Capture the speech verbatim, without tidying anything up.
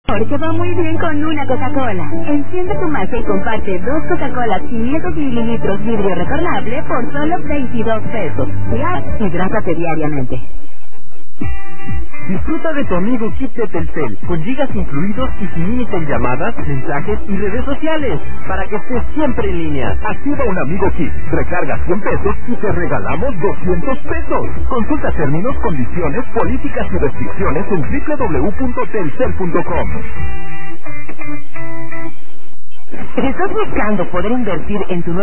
Porque va muy bien con una Coca-Cola. Enciende tu magia y comparte dos Coca-Colas quinientos mililitros vidrio retornable por solo veintidós pesos. Ya, hidrátate diariamente. Disfruta de tu amigo Kit de Telcel, con gigas incluidos y sin límite en llamadas, mensajes y redes sociales, para que estés siempre en línea. Activa un amigo Kit, recarga cien pesos y te regalamos doscientos pesos. Consulta términos, condiciones, políticas y restricciones en doble u doble u doble u punto telcel punto com. ¿Estás buscando poder invertir en tu